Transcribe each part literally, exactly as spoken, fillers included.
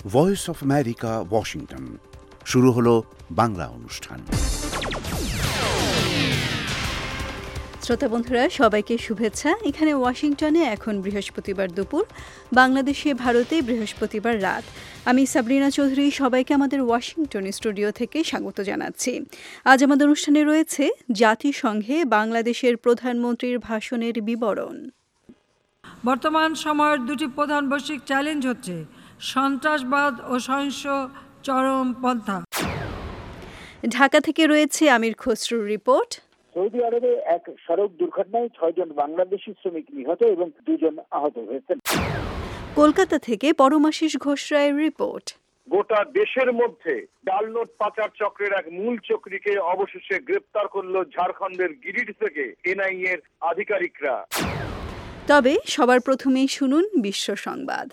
Voice of America, Washington. শুরু হলো বাংলা অনুষ্ঠান। শ্রোতা বন্ধুরা, সবাইকে শুভেচ্ছা। এখানে ওয়াশিংটনে এখন বৃহস্পতিবার দুপুর, বাংলাদেশে ভারতে বৃহস্পতিবার রাত। আমি সাবরিনা চৌধুরী সবাইকে আমাদের ওয়াশিংটন স্টুডিও থেকে স্বাগত জানাচ্ছি। আজ আমাদের অনুষ্ঠানে রয়েছে জাতিসংঘে বাংলাদেশের প্রধানমন্ত্রীর ভাষণের বিবরণ। বর্তমান সময়ের দুটি প্রধান বৈশ্বিক চ্যালেঞ্জ হচ্ছে সন্ত্রাসবাদ ও সহিংস চরমপন্থা। ঢাকা থেকে রয়েছে আমির খসরুর রিপোর্ট। সৌদি আরবে এক সড়ক দুর্ঘটনায় ছয়জন বাংলাদেশি শ্রমিক নিহত এবং দুজন আহত হয়েছেন। কলকাতা থেকে পরমাশিস ঘোষ রায়ের রিপোর্ট। গোটা দেশের মধ্যে ডালনোট পাচার চক্রের এক মূল চক্রীকে অবশেষে গ্রেপ্তার করল ঝাড়খণ্ডের গিরিডি থেকে এনআইএ এর আধিকারিকরা। তবে সবার প্রথমেই শুনুন বিশ্ব সংবাদ।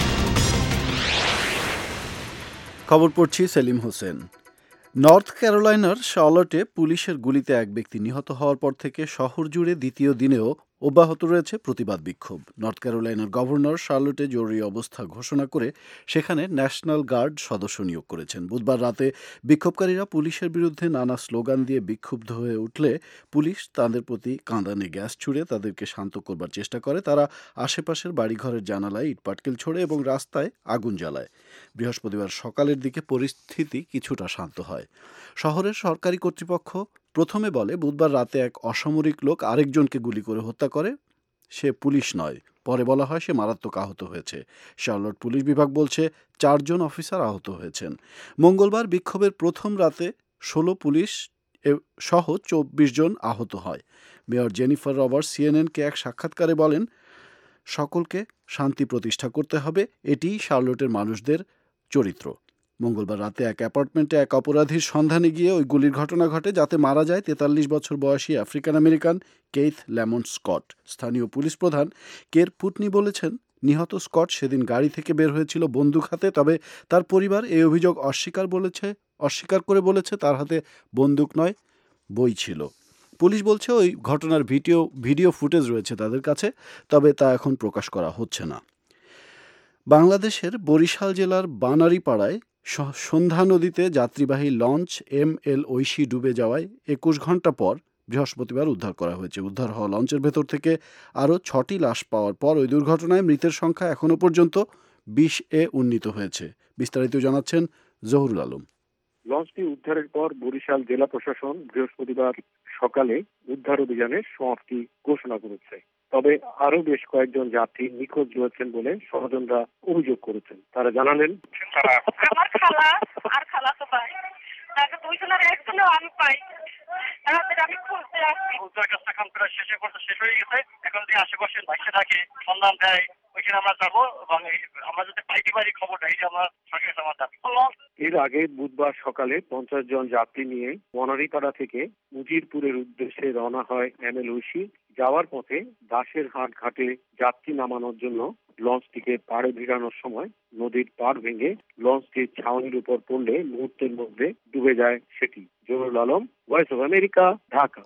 খবর পড়ছি সেলিম হোসেন। নর্থ ক্যারোলাইনার শার্লটে পুলিশের গুলিতে এক ব্যক্তি নিহত হওয়ার পর থেকে শহর জুড়ে দ্বিতীয় দিনেও অব্যাহত রয়েছে প্রতিবাদ বিক্ষোভ। নর্থ ক্যারোলাইনার গভর্নর শার্লটে জরুরি অবস্থা ঘোষণা করে সেখানে ন্যাশনাল গার্ড সদস্য নিয়োগ করেছেন। বুধবার রাতে বিক্ষোভকারীরা পুলিশের বিরুদ্ধে নানা স্লোগান দিয়ে বিক্ষুব্ধ হয়ে উঠলে পুলিশ তাদের প্রতি কাঁদানে গ্যাস ছুড়ে তাদেরকে শান্ত করবার চেষ্টা করে। তারা আশেপাশের বাড়িঘরের জানালায় ইটপাটকেল ছোড়ে এবং রাস্তায় আগুন জ্বালায়। বৃহস্পতিবার সকালের দিকে পরিস্থিতি কিছুটা শান্ত হয়। শহরের সরকারি কর্তৃপক্ষ প্রথমে বলে বুধবার রাতে এক অসামরিক লোক আরেকজনকে গুলি করে হত্যা করে, সে পুলিশ নয়। পরে বলা হয় সে মারাত্মক আহত হয়েছে। শার্লট পুলিশ বিভাগ বলছে চারজন অফিসার আহত হয়েছেন। মঙ্গলবার বিক্ষোভের প্রথম রাতে ষোলো পুলিশ সহ চব্বিশ জন আহত হয়। মেয়র জেনিফার রবার্টস সিএনএনকে এক সাক্ষাৎকারে বলেন, সকলকে শান্তি প্রতিষ্ঠা করতে হবে, এটিই শার্লটের মানুষদের চরিত্র। মঙ্গলবার রাতে এক অ্যাপার্টমেন্টে এক অপরাধীর সন্ধানে গিয়ে ওই গুলির ঘটনা ঘটে, যাতে মারা যায় তেতাল্লিশ বছর বয়সী African American Keith Lamont Scott. স্থানীয় পুলিশ প্রধান কের পুটনি বলেছেন, নিহত স্কট সেদিন গাড়ি থেকে বের হয়েছিল বন্দুক হাতে। তবে তার পরিবার এই অভিযোগ অস্বীকার বলেছে অস্বীকার করে বলেছে তার হাতে বন্দুক নয়, বই ছিল। পুলিশ বলছে ওই ঘটনার ভিডিও ভিডিও ফুটেজ রয়েছে তাদের কাছে, তবে তা এখন প্রকাশ করা হচ্ছে না। বাংলাদেশের বরিশাল জেলার বানারীপাড়ায় সন্ধ্যা নদীতে যাত্রীবাহী লঞ্চ এম এল ঐশী ডুবে যাওয়ায় একুশ ঘন্টা পর বৃহস্পতিবার উদ্ধার করা হয়েছে। উদ্ধার হওয়া লঞ্চের ভেতর থেকে আরও ছটি লাশ পাওয়ার পর ওই দুর্ঘটনায় মৃতের সংখ্যা এখনও পর্যন্ত বিশ এ উন্নীত হয়েছে। বিস্তারিত জানাচ্ছেন জহুরুল আলম। লঞ্চটি উদ্ধারের পর বরিশাল জেলা প্রশাসন বৃহস্পতিবার সকালে উদ্ধার অভিযানের সমাপ্তি ঘোষণা করেছে। তবে আরো বেশ কয়েকজন যাত্রী নিখোঁজ রয়েছেন বলে স্বজনরা অভিযোগ করেছেন। তারা জানালেন, আমার খালা আর খালাতো ভাই, তাকে দুইজনের একজনও আমি পাই। আমি খুঁজতে আসছি, উদ্ধার কাজটা এখন প্রায় শেষে করতে শেষ হয়ে গেছে। এখন যে আশেপাশে ভাইসে থাকে সন্ধান দেয়, ওইখানে আমরা যাবো এবং আমরা যদি পাইতে পারি খবরটা, এই যে আমার সরকারি আমার দাবি। এর আগে বুধবার সকালে পঞ্চাশ জন যাত্রী নিয়ে বনারীপাড়া থেকে মুজিরপুরের উদ্দেশ্যে রওনা হয় এম এল ঐশী। যাওয়ার পথে দাসের হাট ঘাটে যাত্রী নামানোর জন্য লঞ্চটিকে পাড়ে ভিড়ানোর সময় নদীর পাড় ভেঙে লঞ্চটির ছাউনির উপর পড়লে মুহূর্তের মধ্যে ডুবে যায় সেটি। Zahurul Alam, voice of America, Dhaka.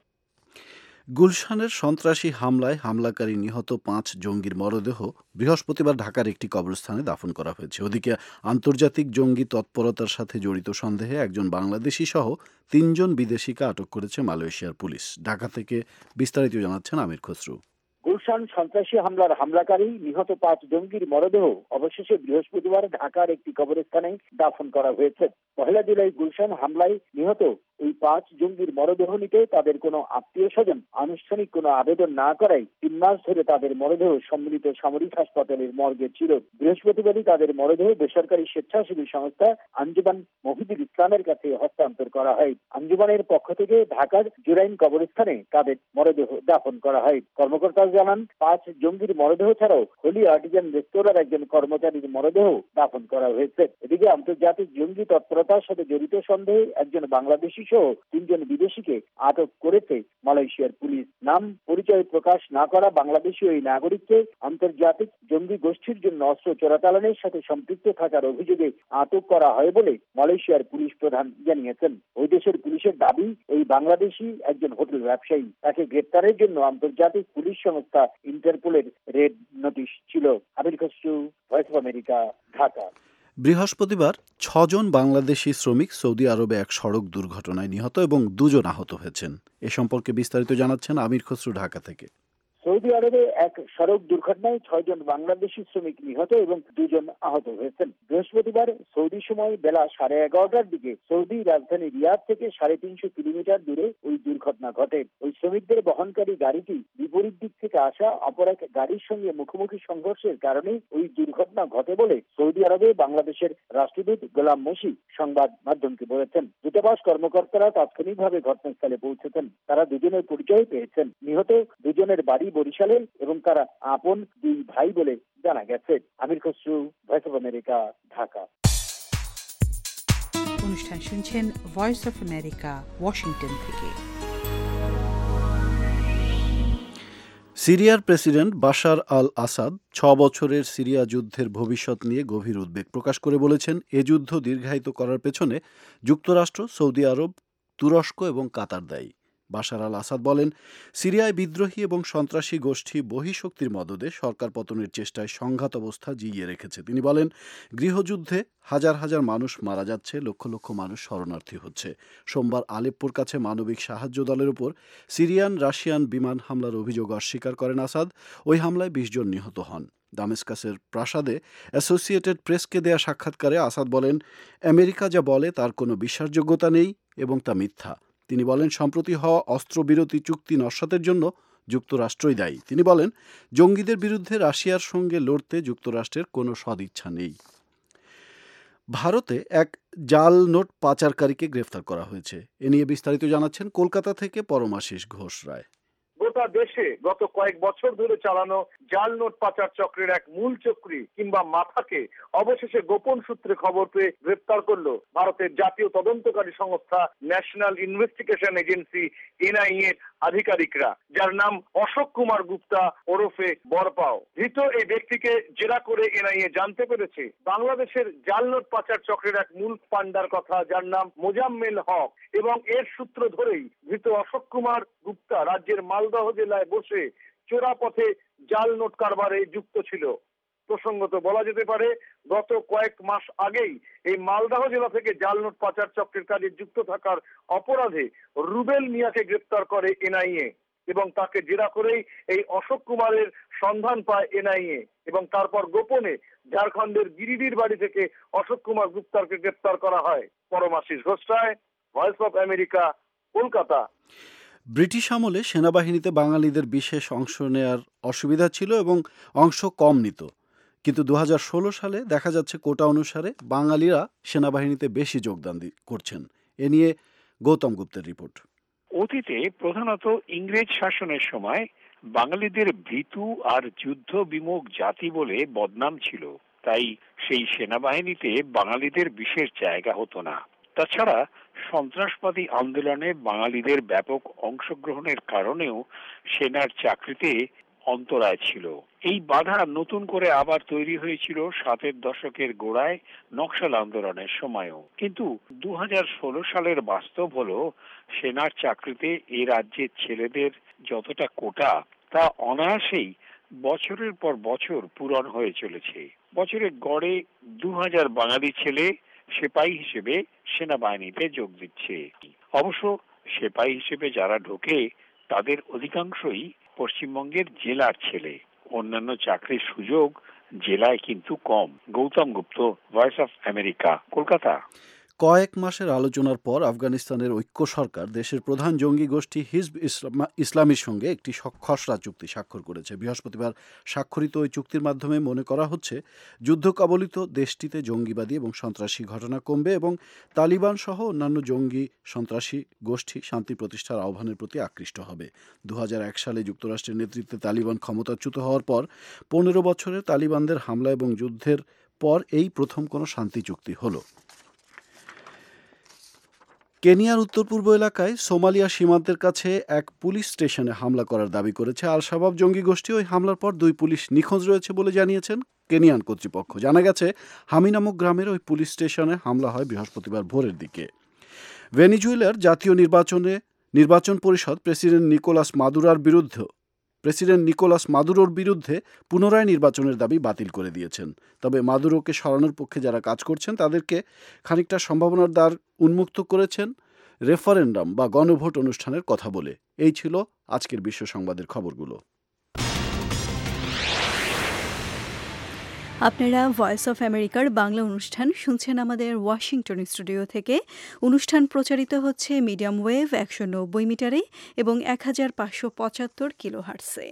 গুলশানের সন্ত্রাসী হামলায় হামলাকারী নিহত পাঁচ জঙ্গির মরদেহ বৃহস্পতিবার ঢাকার একটি কবরস্থানে দাফন করা হয়েছে। ওদিকে আন্তর্জাতিক জঙ্গি তৎপরতার সাথে জড়িত সন্দেহে একজন বাংলাদেশি সহ তিনজন বিদেশিকে আটক করেছে মালয়েশিয়ার পুলিশ। ঢাকা থেকে বিস্তারিত জানাচ্ছেন আমির খসরু। গুলশান সন্ত্রাসী হামলার হামলাকারী নিহত পাঁচ জঙ্গির মরদেহ অবশেষে বৃহস্পতিবার ঢাকার একটি কবরস্থানে দাফন করা হয়েছে। পহেলা জুলাই গুলশান হামলায় নিহত এই পাঁচ জঙ্গির মরদেহ নিতে তাদের কোনো আত্মীয় স্বজন আনুষ্ঠানিক কোনো আবেদন না করায় তিন মাস ধরে তাদের মরদেহ সম্মিলিত সামরিক হাসপাতালের মর্গে ছিল। বৃহস্পতিবারই তাদের মরদেহ বেসরকারি স্বেচ্ছাসেবী সংস্থা আঞ্জুমান মহিদুল ইসলামের কাছে হস্তান্তর করা হয়। আঞ্জুমানের পক্ষ থেকে ঢাকার জুরাইন কবরস্থানে তাদের মরদেহ দাফন করা হয়। কর্মকর্তা জানান, পাঁচ জঙ্গির মরদেহ ছাড়াও হোলি আর্টিজান রেস্তোরাঁর একজন কর্মচারীর মরদেহ দাফন করা হয়েছে। এদিকে আন্তর্জাতিক জঙ্গি তৎপরতার সাথে জড়িত সন্দেহে একজন বাংলাদেশি সহ তিনজন বিদেশিকে আটক করেছে মালয়েশিয়ার পুলিশ। নাম পরিচয় প্রকাশ না করা বাংলাদেশি ওই নাগরিককে আন্তর্জাতিক জঙ্গি গোষ্ঠীর জন্য অস্ত্র চোরাচালানের সাথে সম্পৃক্ত থাকার অভিযোগে আটক করা হয় বলে মালয়েশিয়ার পুলিশ প্রধান জানিয়েছেন। ওই দেশের পুলিশের দাবি, ওই বাংলাদেশি একজন হোটেল ব্যবসায়ী। তাকে গ্রেপ্তারের জন্য আন্তর্জাতিক পুলিশ সংস্থা ইন্টারপোলের রেড নোটিশ ছিল। Amir Khasru, voice of America, Dhaka. বৃহস্পতিবার ছজন বাংলাদেশি শ্রমিক সৌদি আরবে এক সড়ক দুর্ঘটনায় নিহত এবং দুজন আহত হয়েছেন। এ সম্পর্কে বিস্তারিত জানাচ্ছেন আমির খসরু ঢাকা থেকে। সৌদি আরবে এক সড়ক দুর্ঘটনায় ছয়জন বাংলাদেশি শ্রমিক নিহত এবং দুজন আহত হয়েছেন। বৃহস্পতিবার সৌদি সময় বেলা সাড়ে এগারোটার দিকে সৌদি রাজধানী রিয়াদ থেকে সাড়ে তিনশো কিলোমিটার দূরে ওই দুর্ঘটনা ঘটে। ওই শ্রমিকদের বহনকারী গাড়িটি বিপরীত দিক থেকে আসা অপর এক গাড়ির সঙ্গে মুখোমুখি সংঘর্ষের কারণে ওই দুর্ঘটনা ঘটে বলে সৌদি আরবে বাংলাদেশের রাষ্ট্রদূত গোলাম মসি সংবাদ মাধ্যমকে বলেছেন। দূতাবাস কর্মকর্তারা তাৎক্ষণিকভাবে ঘটনাস্থলে পৌঁছেছেন। তারা দুজনের পরিচয় পেয়েছেন। নিহত দুজনের বাড়ি বরিশালে এবং তারা আপন দুই ভাই বলে জানা গেছে। Amir Khasru, voice of America, Dhaka. অনুষ্ঠান শুনছেন ভয়েস অফ আমেরিকা, ওয়াশিংটন থেকে। সিরিয়ার প্রেসিডেন্ট বাশার আল আসাদ ছ বছরের সিরিয়া যুদ্ধের ভবিষ্যৎ নিয়ে গভীর উদ্বেগ প্রকাশ করে বলেছেন, এ যুদ্ধ দীর্ঘায়িত করার পেছনে যুক্তরাষ্ট্র, সৌদি আরব, তুরস্ক এবং কাতার দায়ী। বাশার আল আসাদ বলেন, সিরিয়ায় বিদ্রোহী এবং সন্ত্রাসী গোষ্ঠী বহিঃশক্তির মদদে সরকার পতনের চেষ্টায় সংঘাত অবস্থা জিইয়ে রেখেছে। তিনি বলেন, গৃহযুদ্ধে হাজার হাজার মানুষ মারা যাচ্ছে, লক্ষ লক্ষ মানুষ শরণার্থী হচ্ছে। সোমবার আলেপ্পোর কাছে মানবিক সাহায্য দলের উপর সিরিয়ান রাশিয়ান বিমান হামলার অভিযোগ অস্বীকার করেন আসাদ। ওই হামলায় বিশ জন নিহত হন। দামেস্কাসের প্রাসাদে অ্যাসোসিয়েটেড প্রেসকে দেয়া সাক্ষাৎকারে আসাদ বলেন, আমেরিকা যা বলে তার কোনো বিশ্বাসযোগ্যতা নেই এবং তা মিথ্যা। তিনি বলেন, সম্প্রতি হওয়া অস্ত্রবিরতি চুক্তি নস্যাতের জন্য যুক্তরাষ্ট্রই দায়ী। তিনি বলেন, জঙ্গিদের বিরুদ্ধে রাশিয়ার সঙ্গে লড়তে যুক্তরাষ্ট্রের কোনো সদিচ্ছা নেই। ভারতে এক জাল নোট পাচারকারীকে গ্রেফতার করা হয়েছে। এ নিয়ে বিস্তারিত জানাচ্ছেন কলকাতা থেকে পরমাশিস ঘোষ রায়। গোটা দেশে গত কয়েক বছর ধরে চালানো জাল নোট পাচার চক্রের এক মূল চক্রী কিংবা মাথাকে অবশেষে গোপন সূত্রে খবর পেয়ে গ্রেফতার করল ভারতের জাতীয় তদন্তকারী সংস্থা ন্যাশনাল ইনভেস্টিগেশন এজেন্সি এনআইএ এর আধিকারিকরা, যার নাম অশোক কুমার গুপ্তা ওরফে বরপাও। ধৃত এই ব্যক্তিকে জেরা করে এনআইএ জানতে পেরেছে বাংলাদেশের জাল নোট পাচার চক্রের এক মূল পান্ডার কথা, যার নাম মোজাম্মেল হক, এবং এর সূত্র ধরেই ধৃত অশোক কুমার গুপ্তা রাজ্যের মালদহ জেলায় বসে চোরা পথে জাল নোট কারবারে যুক্ত ছিল। প্রসঙ্গত বলা যেতে পারে, গত কয়েক মাস আগেই এই মালদহ জেলা থেকে জাল নোট পাচার চক্রের কাজে যুক্ত থাকার অপরাধে রুবেল মিয়াকে গ্রেপ্তার করে এনআইএ এবং তাকে জেরা করেই এই অশোক কুমারের সন্ধান পায় এনআইএ এবং তারপর গোপনে ঝাড়খণ্ডের গিরিডির বাড়ি থেকে অশোক কুমার গুপ্তাকে গ্রেপ্তার করা হয়। Paramashish Ghosh Roy, voice of America, Kolkata. British আমলে সেনাবাহিনীতে বাঙালিদের বিশেষ অংশ নেয়ার অসুবিধা ছিল এবং অংশ কম নিত, কিন্তু দু হাজার ষোলো সালে দেখা যাচ্ছে কোটা অনুসারে বাঙালিরা সেনাবাহিনীতে বেশি যোগদান করছেন। এ নিয়ে গৌতম গুপ্তের রিপোর্ট। অতীতে প্রধানত ইংরেজ শাসনের সময় বাঙালিদের ভীতু আর যুদ্ধ বিমুখ জাতি বলে বদনাম ছিল, তাই সেই সেনাবাহিনীতে বাঙালিদের বিশেষ জায়গা হতো না। তাছাড়া সন্ত্রাসবাদী আন্দোলনে বাঙালিদের ব্যাপক অংশগ্রহণের কারণেও সেনার চাকরিতে অন্তরায় ছিল। এই বাধা নতুন করে আবার তৈরি হয়েছিল সাতের দশকের গোড়ায় নকশাল আন্দোলনের সময়ও। কিন্তু দু হাজার ষোলো সালের বাস্তব হলো, সেনার চাকরিতে এ রাজ্যের ছেলেদের যতটা কোটা তা অনায়াসেই বছরের পর বছর পূরণ হয়ে চলেছে। বছরে গড়ে দু হাজার বাঙালি ছেলে সেপাই হিসেবে সেনাবাহিনীতে যোগ দিচ্ছে। অবশ্য সেপাই হিসেবে যারা ঢোকে তাদের অধিকাংশই পশ্চিমবঙ্গের জেলার ছেলে। অন্যান্য চাকরির সুযোগ জেলায় কিন্তু কম। Goutam Gupta, voice of America, Kolkata. কয়েক মাসের আলোচনার পর আফগানিস্তানের ঐক্য সরকার দেশের প্রধান জঙ্গি গোষ্ঠী হিজব ইসলামীর সঙ্গে একটি খসড়া চুক্তি স্বাক্ষর করেছে। বৃহস্পতিবার স্বাক্ষরিত ওই চুক্তির মাধ্যমে মনে করা হচ্ছে, যুদ্ধ কবলিত দেশটিতে জঙ্গিবাদী এবং সন্ত্রাসী ঘটনা কমবে এবং তালিবান সহ অন্যান্য জঙ্গি সন্ত্রাসী গোষ্ঠী শান্তি প্রতিষ্ঠার আহ্বানের প্রতি আকৃষ্ট হবে। দু হাজার এক সালে যুক্তরাষ্ট্রের নেতৃত্বে তালিবান ক্ষমতাচ্যুত হওয়ার পর পনেরো বছরে তালিবানদের হামলা এবং যুদ্ধের পর এই প্রথম কোনো শান্তি চুক্তি হলো। কেনিয়ার উত্তর পূর্ব এলাকায় সোমালিয়া সীমান্তের কাছে এক পুলিশ স্টেশনে হামলা করার দাবি করেছে আল শাবাব জঙ্গি গোষ্ঠী। ওই হামলার পর দুই পুলিশ নিখোঁজ রয়েছে বলে জানিয়েছেন কেনিয়ান কর্তৃপক্ষ। জানা গেছে, হামি নামক গ্রামের ওই পুলিশ স্টেশনে হামলা হয় বৃহস্পতিবার ভোরের দিকে। ভেনিজুয়েলার জাতীয় নির্বাচনে নির্বাচন পরিষদ প্রেসিডেন্ট নিকোলাস মাদুরার বিরুদ্ধে প্রেসিডেন্ট নিকোলাস মাদুরোর বিরুদ্ধে পুনরায় নির্বাচনের দাবি বাতিল করে দিয়েছেন। তবে মাদুরোকে সরানোর পক্ষে যারা কাজ করছেন তাদেরকে খানিকটা সম্ভাবনার দ্বার উন্মুক্ত করেছেন রেফারেন্ডাম বা গণভোট অনুষ্ঠানের কথা বলে। এই ছিল আজকের বিশ্ব সংবাদের খবরগুলো। আপনারা ভয়েস অফ আমেরিকার বাংলা অনুষ্ঠান শুনছেন আমাদের ওয়াশিংটন স্টুডিও থেকে। অনুষ্ঠান প্রচারিত হচ্ছে মিডিয়াম ওয়েভ একশো নব্বই মিটারে এবং এক হাজার পাঁচশো পঁচাত্তর কিলো হার্টসে।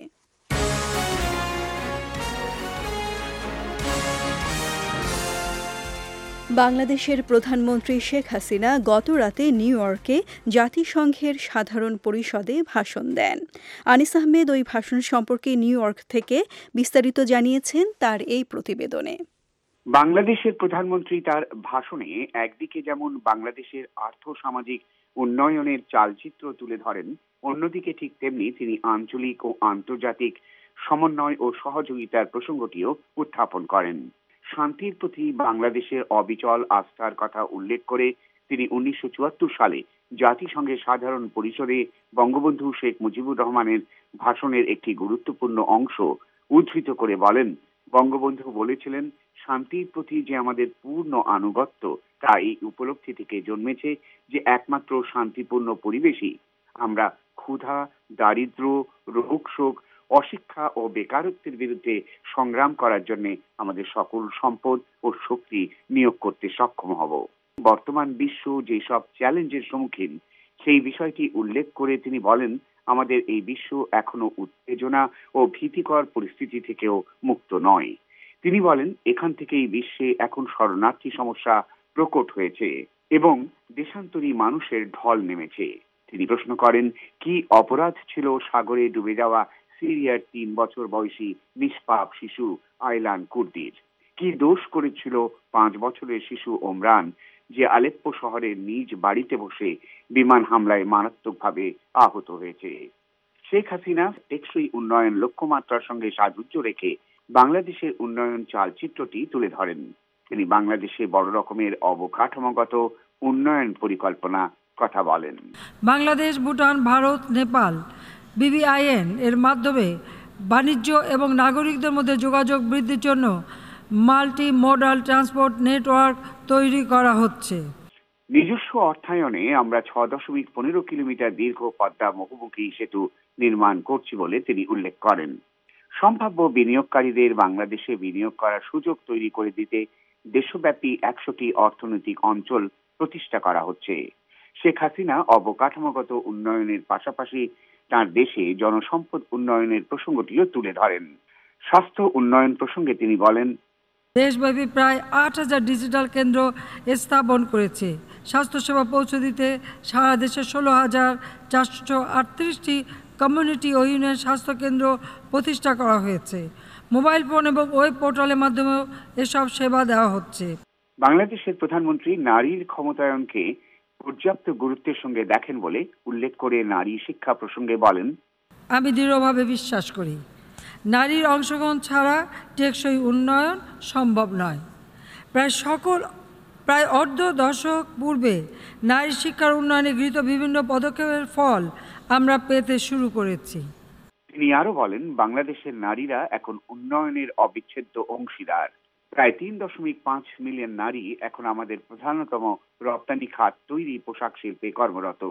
বাংলাদেশের প্রধানমন্ত্রী শেখ হাসিনা গত রাতে নিউ ইয়র্কে জাতিসংঘের সাধারণ পরিষদে ভাষণ দেন। আনিস আহমেদ ওই ভাষণ সম্পর্কে নিউ ইয়র্ক থেকে বিস্তারিত জানিয়েছেন তার এই প্রতিবেদনে। বাংলাদেশের প্রধানমন্ত্রী তার ভাষণে একদিকে যেমন বাংলাদেশের আর্থ সামাজিক উন্নয়নের চালচিত্র তুলে ধরেন, অন্যদিকে ঠিক তেমনি তিনি আঞ্চলিক ও আন্তর্জাতিক সমন্বয় ও সহযোগিতার প্রসঙ্গটিও উত্থাপন করেন। শান্তির প্রতি বাংলাদেশের অবিচল আস্থার কথা উল্লেখ করে তিনি উনিশশো চুয়াত্তর সালে জাতিসংঘের সাধারণ পরিষদে বঙ্গবন্ধু শেখ মুজিবুর রহমানের ভাষণের একটি গুরুত্বপূর্ণ অংশ উদ্ধৃত করে বলেন, বঙ্গবন্ধু বলেছিলেন, শান্তির প্রতি যে আমাদের পূর্ণ আনুগত্য তা এই উপলব্ধি থেকে জন্মেছে যে একমাত্র শান্তিপূর্ণ পরিবেশই আমরা ক্ষুধা, দারিদ্র, রোগ শোক, অশিক্ষা ও বেকারত্বের বিরুদ্ধে সংগ্রাম করার জন্য আমাদের সকল সম্পদ ও শক্তি নিয়োগ করতে সক্ষম হব। বর্তমান বিশ্ব যেসব চ্যালেঞ্জের সম্মুখীন সেই বিষয়টি উল্লেখ করে তিনি বলেন, আমাদের এই বিশ্ব এখনো উত্তেজনা ও ভীতিকর পরিস্থিতি থেকেও মুক্ত নয়। তিনি বলেন, এখান থেকেই বিশ্বে এখন শরণার্থী সমস্যা প্রকট হয়েছে এবং দেশান্তরী মানুষের ঢল নেমেছে। তিনি প্রশ্ন করেন, কি অপরাধ ছিল সাগরে ডুবে যাওয়া সিরিয়ার তিন বছর বয়সী নিষ্পাপ শিশু আয়লান কুর্দির? কি দোষ করেছিল পাঁচ বছরের শিশু ওমরান, যে আলেপ্পো শহরের নিজ বাড়িতে বসে বিমান হামলায় মারাত্মকভাবে আহত হয়েছে? শেখ হাসিনা টেকসই উন্নয়ন লক্ষ্যমাত্রার সঙ্গে সাযুজ্য রেখে বাংলাদেশের উন্নয়ন চালচিত্রটি তুলে ধরেন। তিনি বাংলাদেশে বড় রকমের অবকাঠামোগত উন্নয়ন পরিকল্পনা কথা বলেন। বাংলাদেশ, ভুটান, ভারত, নেপাল বিবিআইএন এর মাধ্যমে বাণিজ্য এবং নাগরিকদের মধ্যে যোগাযোগ বৃদ্ধির জন্য মাল্টি মডাল ট্রান্সপোর্ট নেটওয়ার্ক তৈরি করা হচ্ছে। নিজস্ব অর্থায়নে আমরা ছ দশমিক পনেরো কিলোমিটার দীর্ঘ পদ্মা বহুমুখী সেতু নির্মাণ করছি বলে তিনি উল্লেখ করেন। সম্ভাব্য বিনিয়োগকারীদের বাংলাদেশে বিনিয়োগ করার সুযোগ তৈরি করে দিতে দেশব্যাপী একশোটি অর্থনৈতিক অঞ্চল প্রতিষ্ঠা করা হচ্ছে। শেখ হাসিনা অবকাঠামোগত উন্নয়নের পাশাপাশি তার দেশে জনসম্পদ উন্নয়নের প্রসঙ্গটিও তুলে ধরেন। স্বাস্থ্য উন্নয়ন প্রসঙ্গে তিনি বলেন, দেশব্যাপী প্রায় আট হাজার ডিজিটাল কেন্দ্র স্থাপন করেছে। স্বাস্থ্যসেবা পৌঁছে দিতে সারা দেশে ষোলো হাজার চারশো আটত্রিশটি কমিউনিটি ও ইউনিয়ন স্বাস্থ্যকেন্দ্র প্রতিষ্ঠা করা হয়েছে। মোবাইল ফোন এবং ওয়েব পোর্টালের মাধ্যমেও এসব সেবা দেওয়া হচ্ছে। বাংলাদেশের প্রধানমন্ত্রী নারীর ক্ষমতায়নকে পর্যাপ্ত গুরুত্বের সঙ্গে দেখেন বলে উল্লেখ করে নারী শিক্ষা প্রসঙ্গে বলেন, আমি দৃঢ়ভাবে বিশ্বাস করি, নারীর অংশগ্রহণ ছাড়া টেকসই উন্নয়ন সম্ভব নয়। প্রায় সকল প্রায় অর্ধ দশক পূর্বে নারী শিক্ষার উন্নয়নে গৃহীত বিভিন্ন পদক্ষেপের ফল আমরা পেতে শুরু করেছি। তিনি আরো বলেন, বাংলাদেশের নারীরা এখন উন্নয়নের অবিচ্ছেদ্য অংশীদার। প্রায় তিন দশমিক পাঁচ মিলিয়ন নারী এখন আমাদের প্রধানতম রপ্তানি খাত তৈরি পোশাক শিল্পে কর্মরত।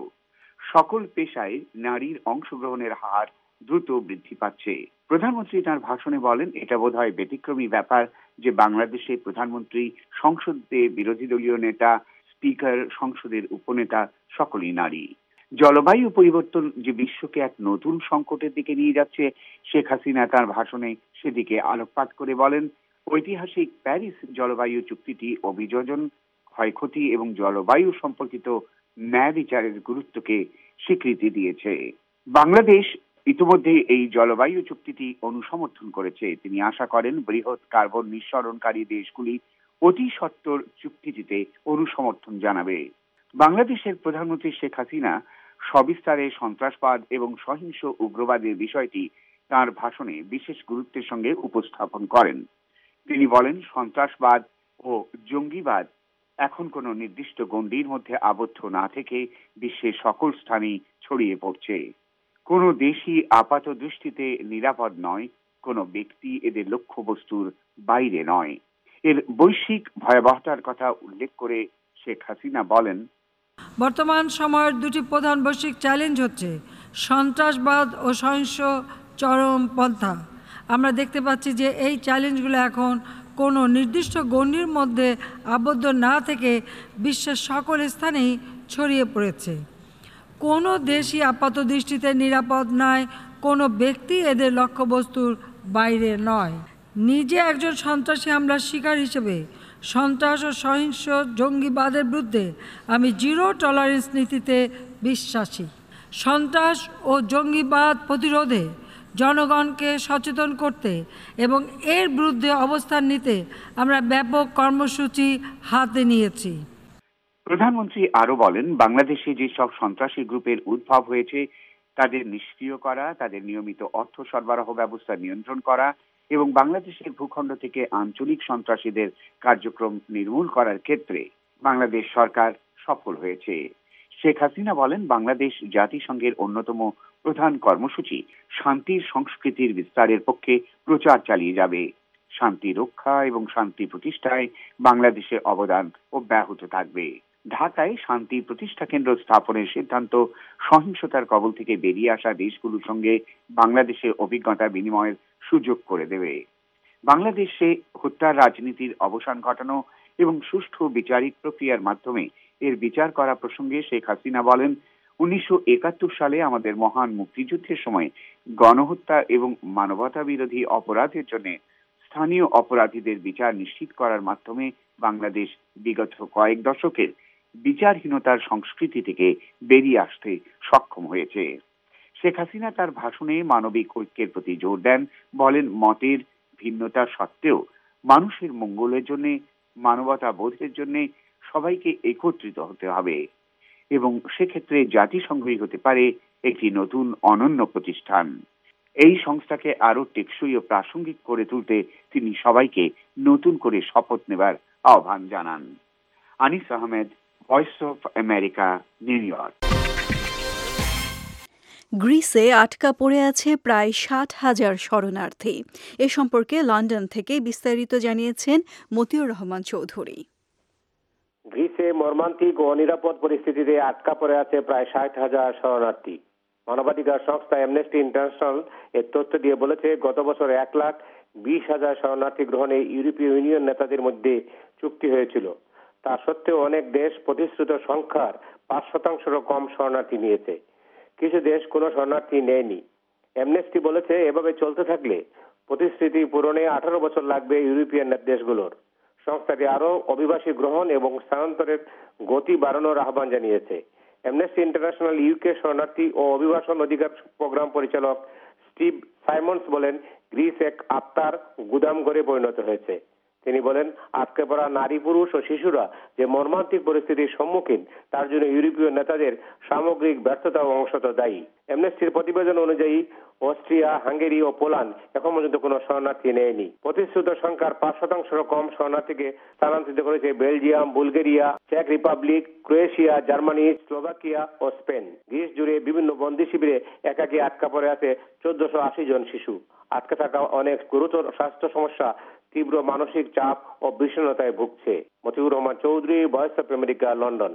সকল পেশায় নারীর অংশগ্রহণের হার দ্রুত বৃদ্ধি পাচ্ছে। প্রধানমন্ত্রী তার ভাষণে বলেন, এটা বোধহয় ব্যতিক্রমী ব্যাপার যে বাংলাদেশে প্রধানমন্ত্রী, সংসদে বিরোধী দলীয় নেতা, স্পিকার, সংসদের উপনেতা সকলেই নারী। জলবায়ু পরিবর্তন যে বিশ্বকে এক নতুন সংকটের দিকে নিয়ে যাচ্ছে, শেখ হাসিনা তার ভাষণে সেদিকে আলোকপাত করে বলেন, ঐতিহাসিক প্যারিস জলবায়ু চুক্তিটি অভিযোজন, ক্ষয়ক্ষতি এবং জলবায়ু সম্পর্কিত ন্যায় বিচারের গুরুত্বকে স্বীকৃতি দিয়েছে। বাংলাদেশ ইতিমধ্যে এই জলবায়ু চুক্তিটি অনুসমর্থন করেছে। তিনি আশা করেন বৃহৎ কার্বন নিঃসরণকারী দেশগুলি অতি সত্বর চুক্তিটিতে অনুসমর্থন জানাবে। বাংলাদেশের প্রধানমন্ত্রী শেখ হাসিনা সবিস্তারে সন্ত্রাসবাদ এবং সহিংস উগ্রবাদের বিষয়টি তার ভাষণে বিশেষ গুরুত্বের সঙ্গে উপস্থাপন করেন। তিনি বলেন, সন্ত্রাসবাদ ও জঙ্গিবাদ এখন কোনো নির্দিষ্ট গণ্ডির মধ্যে আবদ্ধ না থেকে বিশ্বের সকল স্থানেই ছড়িয়ে পড়ছে। কোনো দেশই আপাত দৃষ্টিতে নিরাপদ নয়, কোনো ব্যক্তি এদের লক্ষ্যবস্তুর বাইরে নয়। এর বৈশ্বিক ভয়াবহতার কথা উল্লেখ করে শেখ হাসিনা বলেন, বর্তমান সময়ের দুটি প্রধান বৈশ্বিক চ্যালেঞ্জ হচ্ছে সন্ত্রাসবাদ ও সহিংস চরমপন্থা। আমরা দেখতে পাচ্ছি যে এই চ্যালেঞ্জগুলো এখন কোনো নির্দিষ্ট গণ্ডির মধ্যে আবদ্ধ না থেকে বিশ্বের সকল স্থানেই ছড়িয়ে পড়েছে। কোনো দেশই আপাত দৃষ্টিতে নিরাপদ নয়, কোনো ব্যক্তি এদের লক্ষ্যবস্তুর বাইরে নয়। নিজে একজন সন্ত্রাসী হামলার শিকার হিসেবে সন্ত্রাস ও সহিংস জঙ্গিবাদের বিরুদ্ধে আমি জিরো টলারেন্স নীতিতে বিশ্বাসী। সন্ত্রাস ও জঙ্গিবাদ প্রতিরোধে জনগণকে সচেতন করতে এবং এর বিরুদ্ধে অবস্থান নিতে আমরা ব্যাপক কর্মসূচি হাতে নিয়েছি। প্রধানমন্ত্রী আরো বলেন, বাংলাদেশে যেসব সন্ত্রাসী গ্রুপের উদ্ভব হয়েছে তাদের নিষ্ক্রিয় করা, তাদের নিয়মিত অর্থ সরবরাহ ব্যবস্থা নিয়ন্ত্রণ করা এবং বাংলাদেশের ভূখণ্ড থেকে আঞ্চলিক সন্ত্রাসীদের কার্যক্রম নির্মূল করার ক্ষেত্রে বাংলাদেশ সরকার সফল হয়েছে। শেখ হাসিনা বলেন, বাংলাদেশ জাতিসংঘের অন্যতম প্রধান কর্মসূচি শান্তির সংস্কৃতির বিস্তারের পক্ষে প্রচার চালিয়ে যাবে। শান্তি রক্ষা এবং শান্তি প্রতিষ্ঠায় বাংলাদেশের অবদান অব্যাহত থাকবে। ঢাকায় শান্তি প্রতিষ্ঠা কেন্দ্র স্থাপনের সিদ্ধান্ত সহিংসতার কবল থেকে বেরিয়ে আসা দেশগুলোর সঙ্গে বাংলাদেশের অভিজ্ঞতা বিনিময়ের সুযোগ করে দেবে। বাংলাদেশে হত্যার রাজনীতির অবসান ঘটানো এবং সুষ্ঠু বিচারিক প্রক্রিয়ার মাধ্যমে এর বিচার করা প্রসঙ্গে শেখ হাসিনা বলেন, উনিশশো একাত্তর সালে আমাদের মহান মুক্তিযুদ্ধের সময় গণহত্যা এবং মানবতা বিরোধী অপরাধের জন্য স্থানীয় অপরাধীদের বিচার নিশ্চিত করার মাধ্যমে বাংলাদেশ বিগত কয়েক দশকের বিচারহীনতার সংস্কৃতি থেকে বেরিয়ে আসতে সক্ষম হয়েছে। শেখ হাসিনা তার ভাষণে মানবিক ঐক্যের প্রতি জোর দেন, বলেন মতের ভিন্নতা সত্ত্বেও মানুষের মঙ্গলের জন্য, মানবতা বোধের জন্য সবাইকে একত্রিত হতে হবে এবং সেক্ষেত্রে জাতিসংঘই হতে পারে একটি নতুন অনন্য প্রতিষ্ঠান। এই সংস্থাকে আরো টেকসই ও প্রাসঙ্গিক করে তুলতে তিনি সবাইকে নতুন করে শপথ নেবার আহ্বান জানান। Anis Ahmed, voice of America, New York. গ্রিসে আটকা পড়ে আছে প্রায় ষাট হাজার শরণার্থী। এ সম্পর্কে লন্ডন থেকে বিস্তারিত জানিয়েছেন মতিউর রহমান চৌধুরী। গ্রিসে মর্মান্তিক ও অনিরাপদ পরিস্থিতিতে আটকা পড়ে আছে প্রায় ষাট হাজার শরণার্থী। মানবাধিকার সংস্থা অ্যামনেস্টি ইন্টারন্যাশনাল এর তথ্য দিয়ে বলেছে, গত বছর এক লাখ বিশ হাজার শরণার্থী গ্রহণে ইউরোপীয় ইউনিয়ন নেতাদের মধ্যে চুক্তি হয়েছিল। তা সত্ত্বেও অনেক দেশ প্রতিশ্রুত সংখ্যার পাঁচ শতাংশেরও কম শরণার্থী নিয়েছে। কিছু দেশ কোনো শরণার্থী নেয়নি। অ্যামনেস্টি বলেছে, এভাবে চলতে থাকলে প্রতিশ্রুতি পূরণে আঠারো বছর লাগবে ইউরোপিয়ান দেশগুলোর। সংস্থাটি আরও অভিবাসী গ্রহণ এবং স্থানান্তরের গতি বাড়ানোর আহ্বান জানিয়েছে। অ্যামনেস্টি ইন্টারন্যাশনাল ইউকে শরণার্থী ও অভিবাসন অধিকার প্রোগ্রাম পরিচালক স্টিভ সাইমন্স বলেন, গ্রিস এক আত্মার গুদাম ঘরে পরিণত হয়েছে। তিনি বলেন, আটকে পড়া নারী, পুরুষ ও শিশুরা যে মর্মান্তিক পরিস্থিতির সম্মুখীন তার জন্য ইউরোপীয় নেতাদের সামগ্রিক ব্যর্থতা ও অংশত দায়ী। অ্যামনেস্টির প্রতিবেদন অনুযায়ী অস্ট্রিয়া, হাঙ্গেরি ও পোল্যান্ড এখন পর্যন্ত কোনো শরণার্থী নেয়নি। প্রতিশ্রুত সংখ্যার পাঁচ শতাংশেরও কম শরণার্থীকে স্থানান্তরিত করেছে বেলজিয়াম, বুলগেরিয়া, চেক রিপাবলিক, ক্রোয়েশিয়া, জার্মানি, স্লোভাকিয়া ও স্পেন। গ্রিস জুড়ে বিভিন্ন বন্দী শিবিরে একাকী আটকা পড়ে আছে চোদ্দশো আশি জন শিশু। আটকে থাকা অনেক গুরুতর স্বাস্থ্য সমস্যা, তীব্র মানসিক চাপ ও বিষণ্ণতায় ভুগছে। Motiur Rahman Chowdhury, voice of America, London.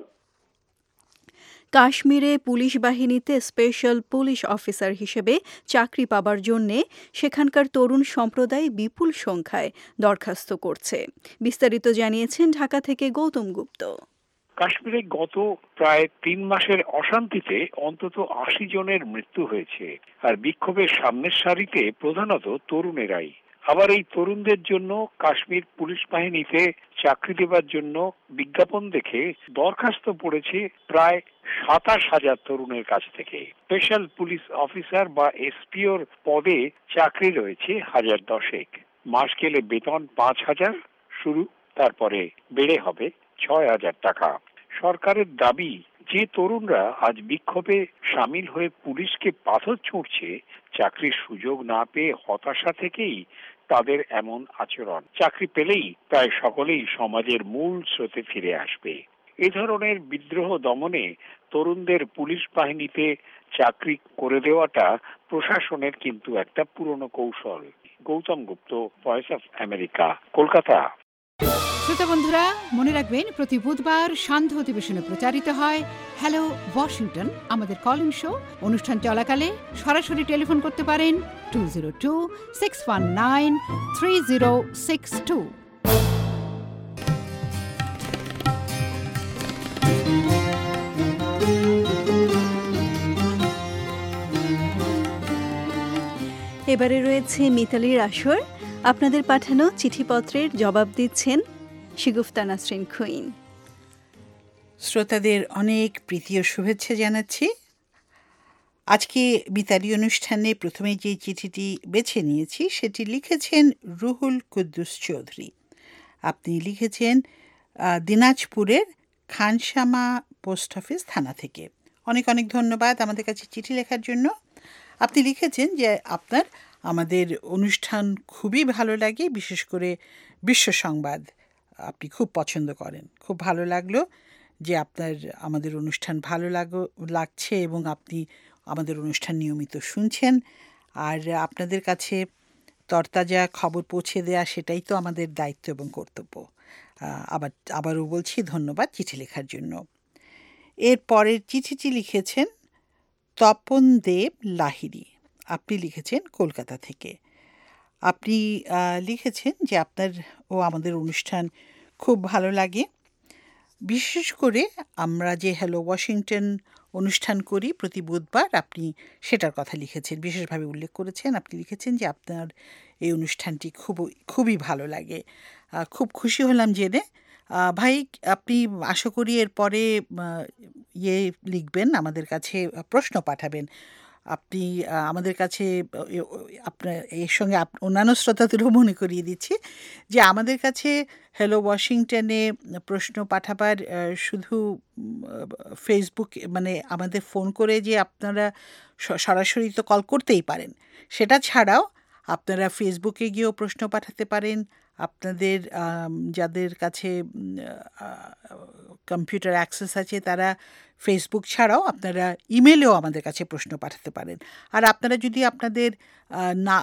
কাশ্মীরে পুলিশ বাহিনীতে স্পেশাল পুলিশ অফিসার হিসেবে চাকরি পাবার জন্যে সেখানকার তরুণ সম্প্রদায় বিপুল সংখ্যায় দরখাস্ত করছে। বিস্তারিত জানিয়েছেন ঢাকা থেকে গৌতম গুপ্ত। কাশ্মীরে গত প্রায় তিন মাসের অশান্তিতে অন্তত আশি জনের মৃত্যু হয়েছে, আর বিক্ষোভের সামনের সারিতে প্রধানত তরুণেরাই। আবার এই তরুণদের জন্য কাশ্মীর পুলিশ বাহিনীতে চাকরি দেবার জন্য বিজ্ঞাপন দেখে দরখাস্ত পড়েছে প্রায় সাতাশ হাজার তরুণের কাছ থেকে। স্পেশাল পুলিশ অফিসার বা এসপিওর পদে চাকরি রয়েছে হাজার দশেক। মাস গেলে বেতন পাঁচ হাজার শুরু, তারপরে বেড়ে হবে ছয় হাজার টাকা। সরকারের দাবি, যে তরুণরা আজ বিক্ষোভে সামিল হয়ে পুলিশকে পাথর ছুঁড়ছে, চাকরির সুযোগ না পেয়ে হতাশা থেকেই তাদের এমন আচরণ। চাকরি পেলেই প্রায় সকলেই সমাজের মূল স্রোতে ফিরে আসবে। এ ধরনের বিদ্রোহ দমনে তরুণদের পুলিশ বাহিনীতে চাকরি করে দেওয়াটা প্রশাসনের কিন্তু একটা পুরনো কৌশল। Goutam Gupta, voice of America, Kolkata. শ্রোতা বন্ধুরা, মনে রাখবেন প্রতি বুধবার সান্ধ্য অধিবেশনে প্রচারিত হয় হ্যালো ওয়াশিংটন, আমাদের কল ইন শো। অনুষ্ঠান চলাকালে সরাসরি টেলিফোন করতে পারেন two zero two six one nine three zero six two. এবারে রয়েছে মিতালির আসর। আপনাদের পাঠানো চিঠিপত্রের জবাব দিচ্ছেন শিগুফতা নাসরিন খুইন। শ্রোতাদের অনেক প্রীতি ও শুভেচ্ছা জানাচ্ছি। আজকে মিতালি অনুষ্ঠানে প্রথমে যে চিঠিটি বেছে নিয়েছি সেটি লিখেছেন রুহুল কুদ্দুস চৌধুরী। আপনি লিখেছেন দিনাজপুরের খানসামা পোস্ট অফিস থানা থেকে। অনেক অনেক ধন্যবাদ আমাদের কাছে চিঠি লেখার জন্য। আপনি লিখেছেন যে আপনার আমাদের অনুষ্ঠান খুবই ভালো লাগে, বিশেষ করে বিশ্ব সংবাদ আপনি খুব পছন্দ করেন। খুব ভালো লাগলো যে আপনার আমাদের অনুষ্ঠান ভালো লাগো লাগছে এবং আপনি আমাদের অনুষ্ঠান নিয়মিত শুনছেন। আর আপনাদের কাছে তরতাজা খবর পৌঁছে দেয়া সেটাই তো আমাদের দায়িত্ব এবং কর্তব্য। আবার আবারও বলছি ধন্যবাদ চিঠি লেখার জন্য। এর পরের চিঠিটি লিখেছেন তপন দেব লাহিড়ী। আপনি লিখেছেন কলকাতা থেকে। আপনি লিখেছেন যে আপনার ও আমাদের অনুষ্ঠান খুব ভালো লাগে, বিশেষ করে আমরা যে হ্যালো ওয়াশিংটন অনুষ্ঠান করি প্রতি বুধবার, আপনি সেটার কথা লিখেছেন, বিশেষভাবে উল্লেখ করেছেন। আপনি লিখেছেন যে আপনার এই অনুষ্ঠানটি খুব খুবই ভালো লাগে। খুব খুশি হলাম জেনে। ভাই, আপনি আশা করি এরপরে ইয়ে লিখবেন, আমাদের কাছে প্রশ্ন পাঠাবেন। আপনি আমাদের কাছে আপনার এর সঙ্গে অন্যান্য শ্রোতাদেরও মনে করিয়ে দিচ্ছি যে আমাদের কাছে হ্যালো ওয়াশিংটনে প্রশ্ন পাঠাবার শুধু ফেসবুক মানে আমাদের ফোন করে যে আপনারা সরাসরি তো কল করতেই পারেন, সেটা ছাড়াও আপনারা ফেসবুকে গিয়েও প্রশ্ন পাঠাতে পারেন। আপনাদের যাদের কাছে কম্পিউটার অ্যাক্সেস আছে তারা ফেসবুক ছাড়াও আপনারা ইমেলেও আমাদের কাছে প্রশ্ন পাঠাতে পারেন। আর আপনারা যদি আপনাদের না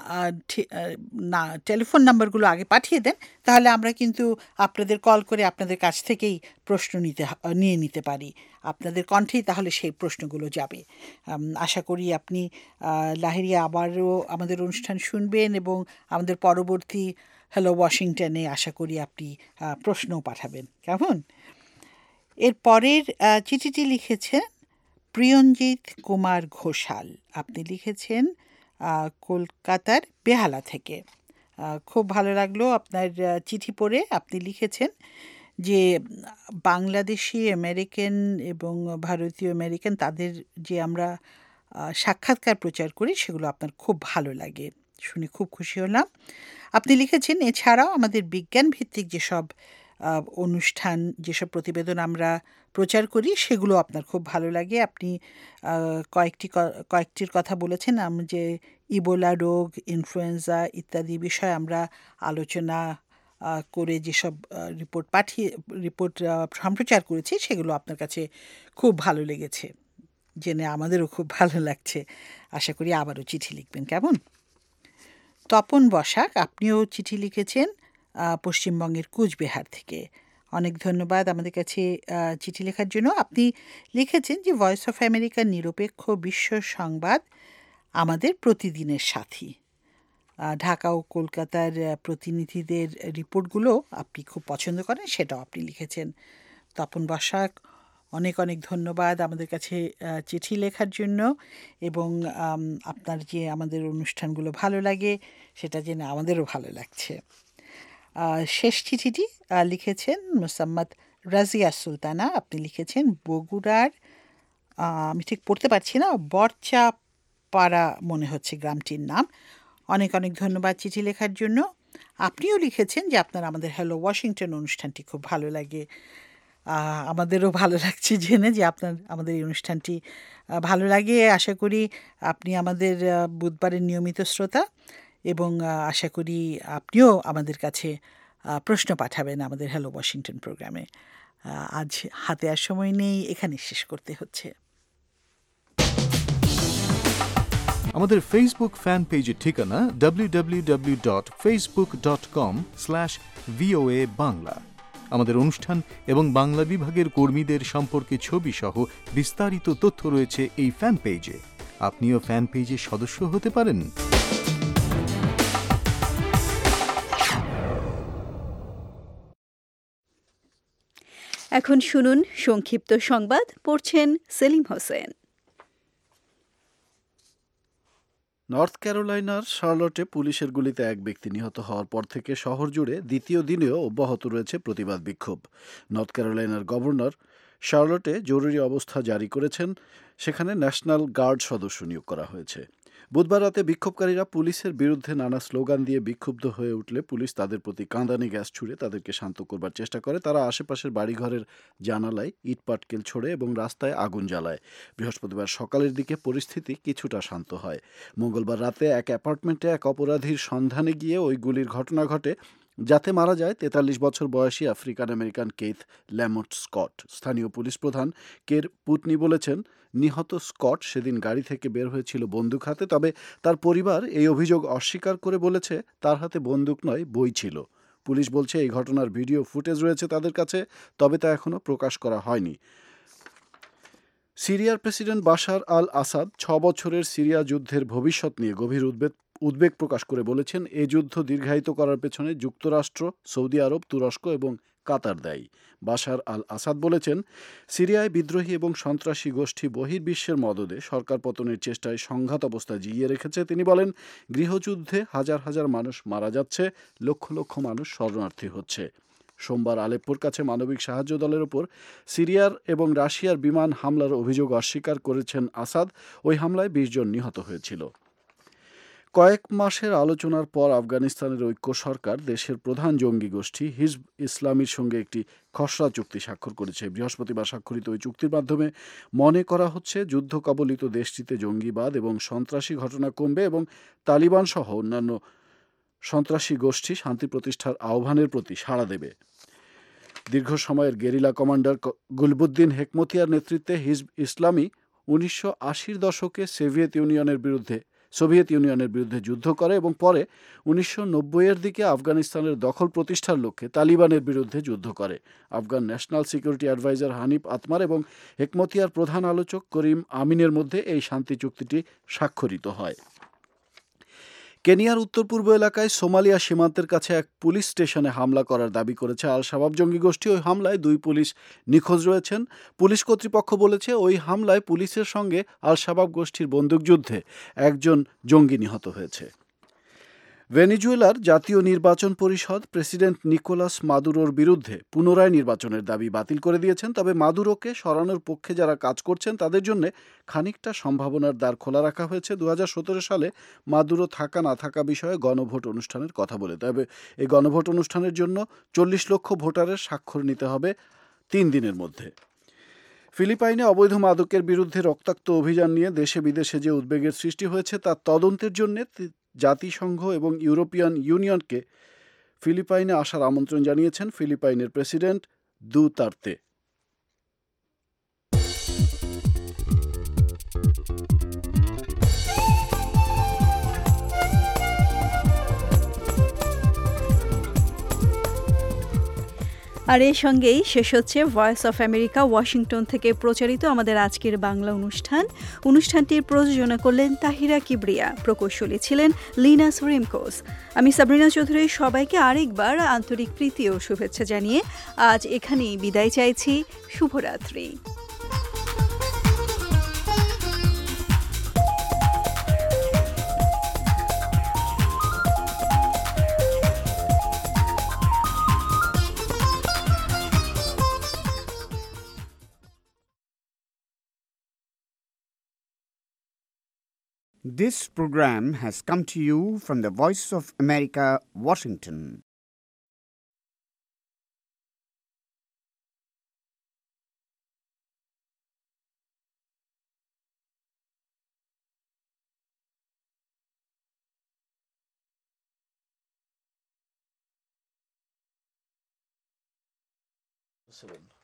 না টেলিফোন নাম্বারগুলো আগে পাঠিয়ে দেন, তাহলে আমরা কিন্তু আপনাদের কল করে আপনাদের কাছ থেকেই প্রশ্ন নিতে নিয়ে নিতে পারি। আপনাদের কণ্ঠেই তাহলে সেই প্রশ্নগুলো যাবে। আশা করি আপনি লাহিড়ী আবারও আমাদের অনুষ্ঠান শুনবেন এবং আমাদের পরবর্তী হ্যালো ওয়াশিংটনে আশা করি আপনি প্রশ্নও পাঠাবেন। কেমন? এর পরের চিঠিটি লিখেছেন প্রিয়ঞ্জিত কুমার ঘোষাল। আপনি লিখেছেন কলকাতার বেহালা থেকে। খুব ভালো লাগলো আপনার চিঠি পড়ে। আপনি লিখেছেন যে বাংলাদেশি আমেরিকান এবং ভারতীয় আমেরিকান তাদের যে আমরা সাক্ষাৎকার প্রচার করি সেগুলো আপনার খুব ভালো লাগে, শুনে খুব খুশি হলাম। আপনি লিখেছেন এছাড়াও আমাদের বিজ্ঞান ভিত্তিক যেসব অনুষ্ঠান, যেসব প্রতিবেদন আমরা প্রচার করি সেগুলো আপনার খুব ভালো লাগে। আপনি কয়েকটি কয়েকটির কথা বলেছেন, যে ইবোলা রোগ, ইনফ্লুয়েঞ্জা ইত্যাদি বিষয়ে আমরা আলোচনা করে যেসব রিপোর্ট পাঠিয়ে রিপোর্ট সম্প্রচার করেছি সেগুলো আপনার কাছে খুব ভালো লেগেছে জেনে আমাদেরও খুব ভালো লাগছে। আশা করি আবারও চিঠি লিখবেন। কেমন? তপন বসাক, আপনিও চিঠি লিখেছেন পশ্চিমবঙ্গের কুচবিহার থেকে। অনেক ধন্যবাদ আমাদের কাছে চিঠি লেখার জন্য। আপনি লিখেছেন যে ভয়েস অফ আমেরিকার নিরপেক্ষ বিশ্ব সংবাদ আমাদের প্রতিদিনের সাথী। ঢাকা ও কলকাতার প্রতিনিধিদের রিপোর্টগুলো আপনি খুব পছন্দ করেন, সেটাও আপনি লিখেছেন। তপন বসাক, অনেক অনেক ধন্যবাদ আমাদের কাছে চিঠি লেখার জন্য এবং আপনার যে আমাদের অনুষ্ঠানগুলো ভালো লাগে সেটা জেনে আমাদেরও ভালো লাগছে। শেষ চিঠিটি লিখেছেন মোসাম্মদ রাজিয়া সুলতানা। আপনি লিখেছেন বগুড়ার, আমি ঠিক পড়তে পারছি না, বরচা পাড়া মনে হচ্ছে গ্রামটির নাম। অনেক অনেক ধন্যবাদ চিঠি লেখার জন্য। আপনিও লিখেছেন যে আপনার আমাদের হ্যালো ওয়াশিংটন অনুষ্ঠানটি খুব ভালো লাগে। আমাদেরও ভালো লাগছে জেনে যে আপনার আমাদের এই অনুষ্ঠানটি ভালো লাগে। আশা করি আপনি আমাদের বুধবারের নিয়মিত শ্রোতা এবং আশা করি আপনিও আমাদের কাছে আহ, প্রশ্ন পাঠাবেন আমাদের হ্যালো ওয়াশিংটন প্রোগ্রামে। আহ, আজ হাতে আর সময় নেই, এখানে শেষ করতে হচ্ছে। আমাদের ফেসবুক ফ্যান পেজের ঠিকানা W W W dot Facebook dot com slash VOA Bangla. আমাদের অনুষ্ঠান এবং বাংলা বিভাগের কর্মীদের সম্পর্কে ছবি সহ বিস্তারিত তথ্য রয়েছে এই ফ্যান পেজে। আপনিও ফ্যান পেজের সদস্য হতে পারেন। এখন শুনুন সংক্ষিপ্ত সংবাদ, পড়ছেন সেলিম হোসেন। নর্থ ক্যারোলাইনার শার্লটে পুলিশের গুলিতে এক ব্যক্তি নিহত হওয়ার পর থেকে শহর জুড়ে দ্বিতীয় দিনেও অব্যাহত রয়েছে প্রতিবাদ বিক্ষোভ। নর্থ ক্যারোলাইনার গভর্নর শার্লটে জরুরি অবস্থা জারি করেছেন, সেখানে ন্যাশনাল গার্ড সদস্য নিয়োগ করা হয়েছে। বুধবার রাতে বিক্ষোভকারীরা পুলিশের বিরুদ্ধে নানা স্লোগান দিয়ে বিক্ষুব্ধ হয়ে উঠলে পুলিশ তাদের প্রতি কাঁদানি গ্যাস ছুড়ে তাদেরকে শান্ত করবার চেষ্টা করে। তারা আশেপাশের বাড়িঘরের জানালায় ইট পাটকেল ছোড়ে এবং রাস্তায় আগুন জ্বালায়। বৃহস্পতিবার সকালের দিকে পরিস্থিতি কিছুটা শান্ত হয়। মঙ্গলবার রাতে এক অ্যাপার্টমেন্টে এক অপরাধীর সন্ধানে গিয়ে ওই গুলির ঘটনা ঘটে, যাতে মারা যায় তেতাল্লিশ বছর বয়সী African American Keith Lamont Scott. স্থানীয় পুলিশ প্রধান কের পুটনি বলেছেন, নিহত স্কট সেদিন গাড়ি থেকে বের হয়েছিল বন্দুক হাতে, তবে তার পরিবার এই অভিযোগ অস্বীকার করে বলেছে তার হাতে বন্দুক নয়, বই ছিল। পুলিশ বলছে এই ঘটনার ভিডিও ফুটেজ রয়েছে তাদের কাছে, তবে তা এখনও প্রকাশ করা হয়নি। সিরিয়ার প্রেসিডেন্ট বাশার আল আসাদ ছ বছরের সিরিয়া যুদ্ধের ভবিষ্যৎ নিয়ে গভীর উদ্বেগ উদ্বেগ প্রকাশ করে বলেছেন, এ যুদ্ধ দীর্ঘায়িত করার পেছনে যুক্তরাষ্ট্র, সৌদি আরব, তুরস্ক এবং কাতার দায়ী। বাশার আল আসাদ বলেছেন, সিরিয়ায় বিদ্রোহী এবং সন্ত্রাসী গোষ্ঠী বহির্বিশ্বের মদদে সরকার পতনের চেষ্টায় সংঘাত অবস্থা জিইয়ে রেখেছে। তিনি বলেন, গৃহযুদ্ধে হাজার হাজার মানুষ মারা যাচ্ছে, লক্ষ লক্ষ মানুষ শরণার্থী হচ্ছে। সোমবার আলেপ্পোর কাছে মানবিক সাহায্য দলের ওপর সিরিয়ার এবং রাশিয়ার বিমান হামলার অভিযোগ অস্বীকার করেছেন আসাদ। ওই হামলায় বিশ জন নিহত হয়েছিল। কয়েক মাসের আলোচনার পর আফগানিস্তানের ঐক্য সরকার দেশের প্রধান জঙ্গি গোষ্ঠী হিজব ইসলামীর সঙ্গে একটি খসড়া চুক্তি স্বাক্ষর করেছে। বৃহস্পতিবার স্বাক্ষরিত ওই চুক্তির মাধ্যমে মনে করা হচ্ছে যুদ্ধ কবলিত দেশটিতে জঙ্গিবাদ এবং সন্ত্রাসী ঘটনা কমবে এবং তালিবান সহ অন্যান্য সন্ত্রাসী গোষ্ঠী শান্তি প্রতিষ্ঠার আহ্বানের প্রতি সাড়া দেবে। দীর্ঘ সময়ের গেরিলা কমান্ডার গুলবুদ্দিন হেকমতিয়ার নেতৃত্বে হিজব ইসলামী উনিশশো আশির দশকে সোভিয়েত ইউনিয়নের বিরুদ্ধে সোভিয়েত ইউনিয়নের বিরুদ্ধে যুদ্ধ করে এবং পরে উনিশশো নব্বইয়ের দিকে আফগানিস্তানের দখল প্রতিষ্ঠার লক্ষ্যে তালিবানের বিরুদ্ধে যুদ্ধ করে। Afghan national security adviser Hanif Atmar এবং হেকমতিয়ার প্রধান আলোচক করিম আমিনের মধ্যে এই শান্তি চুক্তিটি স্বাক্ষরিত হয়। কেনিয়ার উত্তর পূর্ব এলাকায় সোমালিয়া সীমান্তের কাছে এক পুলিশ স্টেশনে হামলা করার দাবি করেছে আল শাবাব জঙ্গি গোষ্ঠী। ওই হামলায় দুই পুলিশ নিখোঁজ রয়েছেন। পুলিশ কর্তৃপক্ষ বলেছে, ওই হামলায় পুলিশের সঙ্গে আল শাবাব গোষ্ঠীর বন্দুকযুদ্ধে একজন জঙ্গি নিহত হয়েছে। ভেনেজুয়েলার জাতীয় নির্বাচন পরিষদ প্রেসিডেন্ট নিকোলাস মাদুরোর বিরুদ্ধে পুনরায় নির্বাচনের দাবি বাতিল করে দিয়েছেন। তবে মাদুরোকে সরানোর পক্ষে যারা কাজ করছেন তাদের জন্য খানিকটা সম্ভাবনার দ্বার খোলা রাখা হয়েছে। দু হাজার সতেরো সালে মাদুরো থাকা না থাকা বিষয়ে গণভোট অনুষ্ঠানের কথা বলে। তবে এই গণভোট অনুষ্ঠানের জন্য চল্লিশ লক্ষ ভোটারের স্বাক্ষর নিতে হবে তিন দিনের মধ্যে। ফিলিপাইনে অবৈধ মাদকের বিরুদ্ধে রক্তাক্ত অভিযান নিয়ে দেশে বিদেশে যে উদ্বেগের সৃষ্টি হয়েছে তার তদন্তের জন্য জাতিসংঘ এবং ইউরোপিয়ান ইউনিয়নকে ফিলিপাইনে আসার আমন্ত্রণ জানিয়েছেন ফিলিপাইনের প্রেসিডেন্ট দুতার্তে। আর এর সঙ্গেই শেষ হচ্ছে ভয়েস অফ আমেরিকা ওয়াশিংটন থেকে প্রচারিত আমাদের আজকের বাংলা অনুষ্ঠান। অনুষ্ঠানটির প্রযোজনা করলেন তাহিরা কিবরিয়া, প্রকৌশলী ছিলেন লিনাস রিমকোস। আমি সাবরিনা চৌধুরী সবাইকে আরেকবার আন্তরিক প্রীতি ও শুভেচ্ছা জানিয়ে আজ এখানেই বিদায় চাইছি। শুভরাত্রি। This program has come to you from the Voice of America, Washington. Seven